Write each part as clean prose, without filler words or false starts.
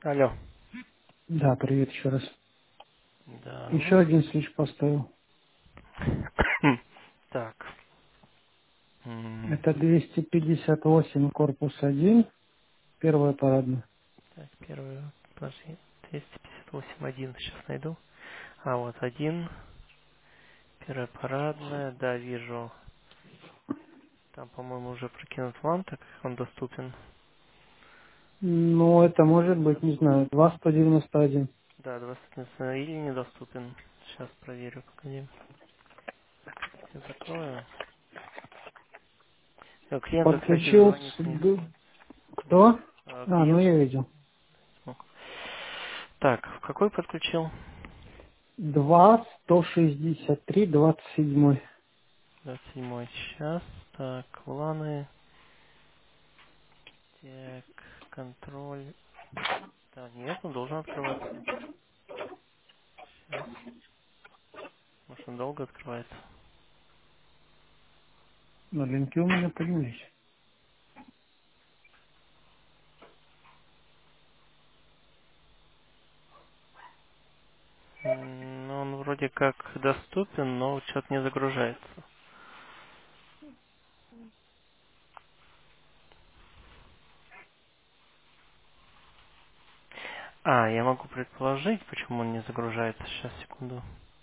Алло. Да, привет еще раз. Еще Да. один свич поставил. Так. М, Это 258 корпус один, первая парадная. Так, первый, подожди, 258.1 сейчас найду. А, вот один, первая парадная, да, вижу. Там, по-моему, уже прокинут ван, так как он доступен. Ну, это может быть, не знаю, 2,191. Да, 20 или недоступен. Сейчас проверю, погоди. Я закрою. Клиента, кстати, Подключил дозвониться не Кто? А, ну клиент я видел. смог. Так, в какой подключил? 2,163, 27. 27 сейчас. Так, ланы. Так, контроль. Да, нет, он должен открываться. Сейчас. Может, он долго открывается. На линке у меня поднялись. Ну, он вроде как доступен, но что-то не загружается. А, я могу предположить, почему он не загружается. Сейчас, секунду.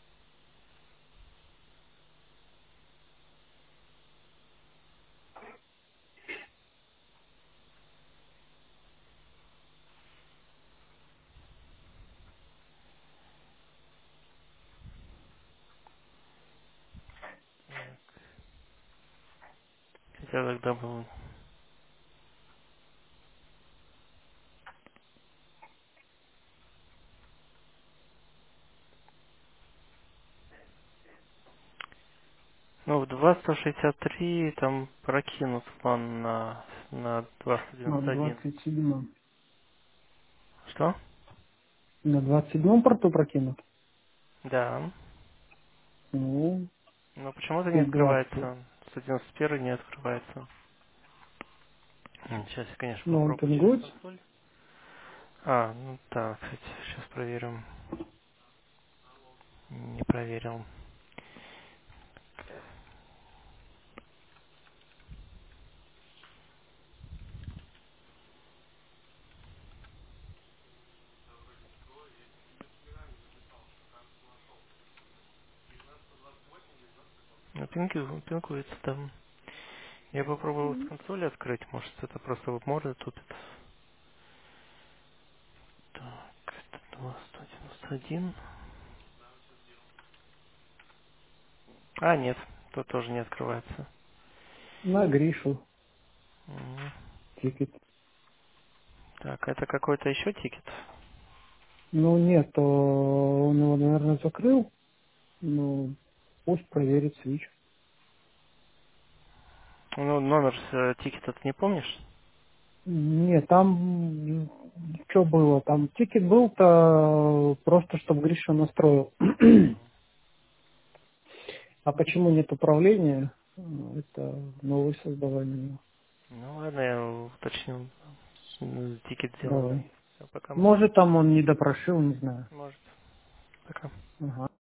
Хотя тогда был... Ну, в 2.163 там прокинут план на На 2.191. 27. Что? На 27 порту прокинут? Да. Ну, Но почему-то не и 20. открывается. 191 не открывается. Сейчас я, конечно, Ну, он попробую через пингует. консоль. А, ну да, кстати, сейчас проверим. Не проверил. Ну, пингуется там. Я попробовал с консоли открыть, может это просто WebMorda тупит. Так, это 291. А, нет, тут тоже не открывается. На Гришу. Мгм. Тикет. Так, это какой-то еще тикет? Ну, нет, он его, наверное, закрыл. Ну, пусть проверит свич. Ну, номер тикета ты не помнишь? Нет, там что было? Там тикет был-то просто, чтобы Гриша настроил. А почему нет управления? Это новый создавание. Ну ладно, я уточню. Тикет сделаю. Давай. Все, пока. Может, там он не допрошил, не знаю. Может. Пока. Ага.